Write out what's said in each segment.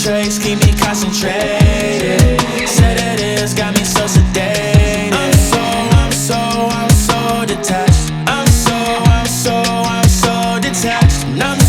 Concentrates, keep me concentrated. Said it is, got me so sedated. I'm so detached. I'm so detached. And I'm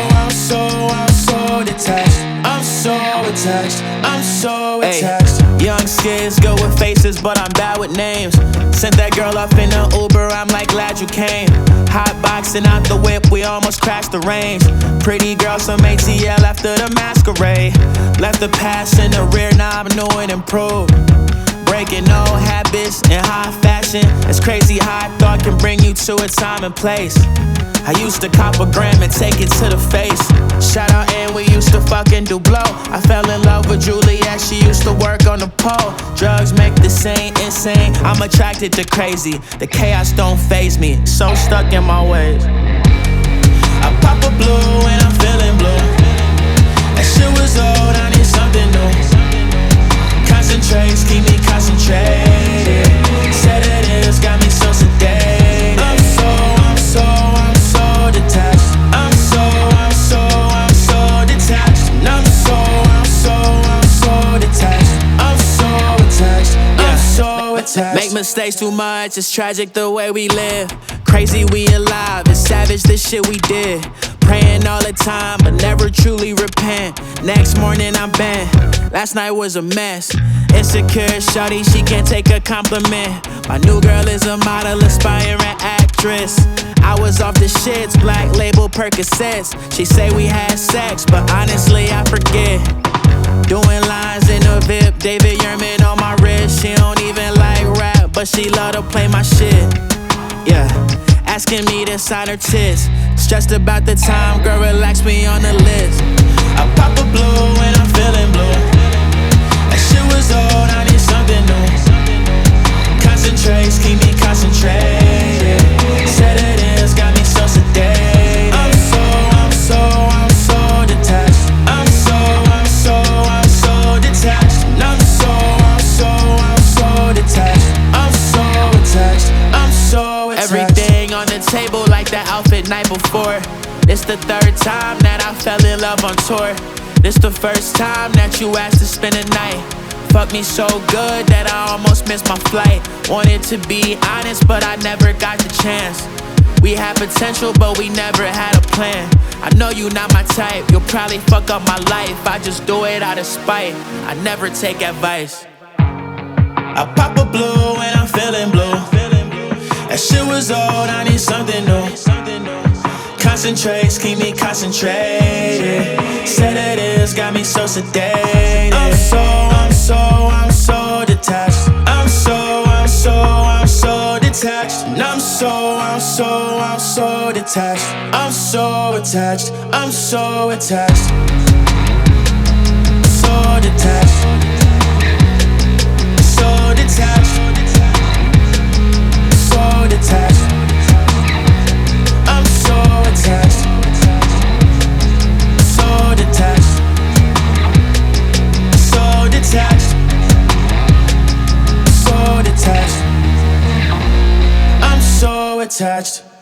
so detached. I'm so attached. I'm so attached. Young skids go with faces, but I'm bad with names. Sent that girl off in an Uber, I'm like, glad you came. Hot boxing out the whip, we almost crashed the range. Pretty girl, some ATL after the masquerade. Left the past in the rear, now I'm new and improved. Breaking old habits in high fashion. It's crazy how I thought can bring you to a time and place. I used to cop a gram and take it to the face. Shout out and we used to fucking do blow. I fell in love with Juliet, she used to work on the pole. Drugs make the same insane, I'm attracted to crazy. The chaos don't faze me, so stuck in my ways. I pop a blue and I'm feeling blue. That shit was old, I need something new. Concentrates, keep me concentrated. Said it is, got me so sedated. I'm so detached. I'm so detached. And I'm so detached. I'm so attached. I'm so attached. Make mistakes too much, it's tragic the way we live. Crazy we alive, it's savage the shit we did. Praying all the time, but never truly repent. Next morning I'm bent, last night was a mess. Insecure shawty, she can't take a compliment. My new girl is a model, aspiring actress. I was off the shits, black label Percocets. She say we had sex, but honestly I forget. Doing lines in the VIP, David Yurman on my wrist. She don't even like rap, but she love to play my shit. Yeah, asking me to sign her tits. Stressed about the time, girl, relax me on the list. I pop a blue and I'm feeling blue. That shit was old, I need something new. Concentrates, keep me concentrated. Said it is, got me so sedated. I'm so detached. I'm so detached. And I'm so detached. I'm so attached. I'm so attached. Everything on the table like that outfit night before. This the third time that I fell in love on tour. This the first time that you asked to spend a night. Fuck me so good that I almost missed my flight. Wanted to be honest, but I never got the chance. We had potential, but we never had a plan. I know you not my type, you'll probably fuck up my life. I just do it out of spite, I never take advice. I pop a blue and I'm feeling blue. That shit was old, I need something new. Concentrates, keep me concentrated. Said it is, got me so sedated. I'm so detached. I'm so detached. And I'm so detached. I'm so attached. I'm so attached. So detached. So detached. So detached. I'm so attached. So detached. So detached. So detached. I'm so attached.